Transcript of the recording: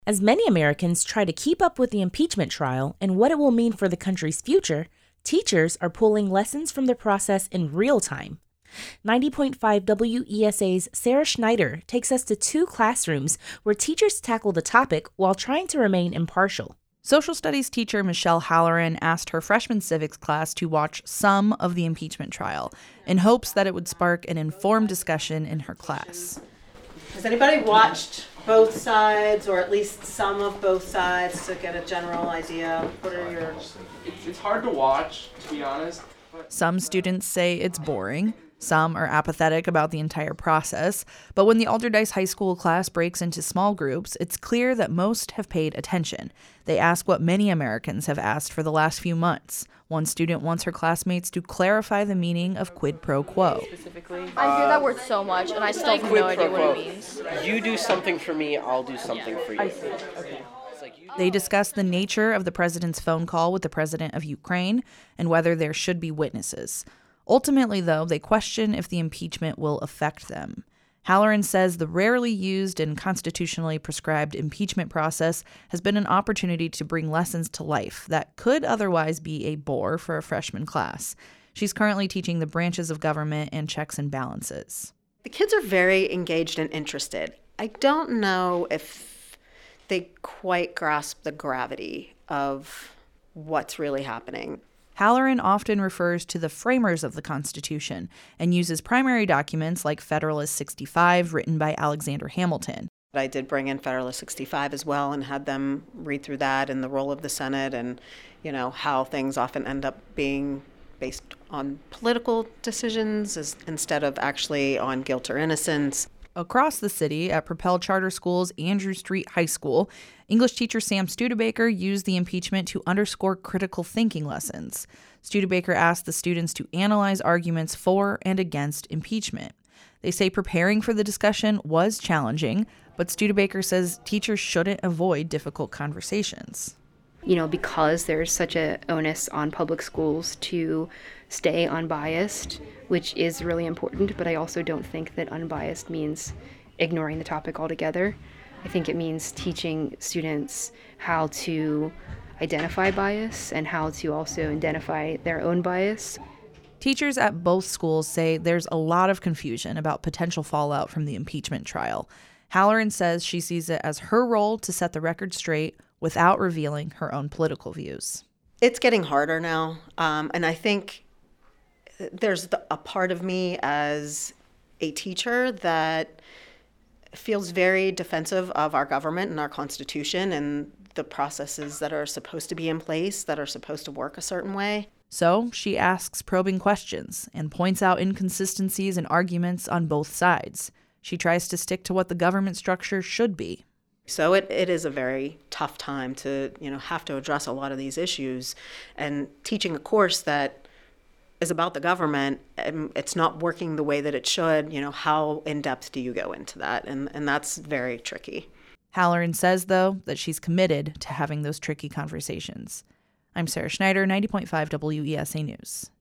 As many Americans try to keep up with the impeachment trial and what it will mean for the country's future, teachers are pulling lessons from the process in real time. 90.5 WESA's Sarah Schneider takes us to two classrooms where teachers tackle the topic while trying to remain impartial. Social studies teacher Michelle Halloran asked her freshman civics class to watch some of the impeachment trial in hopes that it would spark an informed discussion in her class. Has anybody watched both sides, or at least some of both sides, to get a general idea? What are your... It's hard to watch, to be honest. Some students say it's boring. Some are apathetic about the entire process. But when the Alderdice High School class breaks into small groups, it's clear that most have paid attention. They ask what many Americans have asked for the last few months. One student wants her classmates to clarify the meaning of quid pro quo. I hear that word so much, and I still have no idea what it means. You do something for me, I'll do something for you. I see. Okay. They discuss the nature of the president's phone call with the president of Ukraine and whether there should be witnesses. Ultimately, though, they question if the impeachment will affect them. Halloran says the rarely used and constitutionally prescribed impeachment process has been an opportunity to bring lessons to life that could otherwise be a bore for a freshman class. She's currently teaching the branches of government and checks and balances. The kids are very engaged and interested. I don't know if they quite grasp the gravity of what's really happening. Halloran often refers to the framers of the Constitution and uses primary documents like Federalist 65, written by Alexander Hamilton. I did bring in Federalist 65 as well and had them read through that and the role of the Senate and, how things often end up being based on political decisions instead of actually on guilt or innocence. Across the city at Propel Charter School's Andrew Street High School, English teacher Sam Studebaker used the impeachment to underscore critical thinking lessons. Studebaker asked the students to analyze arguments for and against impeachment. They say preparing for the discussion was challenging, but Studebaker says teachers shouldn't avoid difficult conversations. Because there's such an onus on public schools to stay unbiased, which is really important, but I also don't think that unbiased means ignoring the topic altogether. I think it means teaching students how to identify bias and how to also identify their own bias. Teachers at both schools say there's a lot of confusion about potential fallout from the impeachment trial. Halloran says she sees it as her role to set the record straight without revealing her own political views. It's getting harder now, and I think there's a part of me as a teacher that feels very defensive of our government and our Constitution and the processes that are supposed to be in place, that are supposed to work a certain way. So she asks probing questions and points out inconsistencies and arguments on both sides. She tries to stick to what the government structure should be. So it is a very tough time to, have to address a lot of these issues. And teaching a course that is about the government, it's not working the way that it should. How in depth do you go into that? And that's very tricky. Halloran says, though, that she's committed to having those tricky conversations. I'm Sarah Schneider, 90.5 WESA News.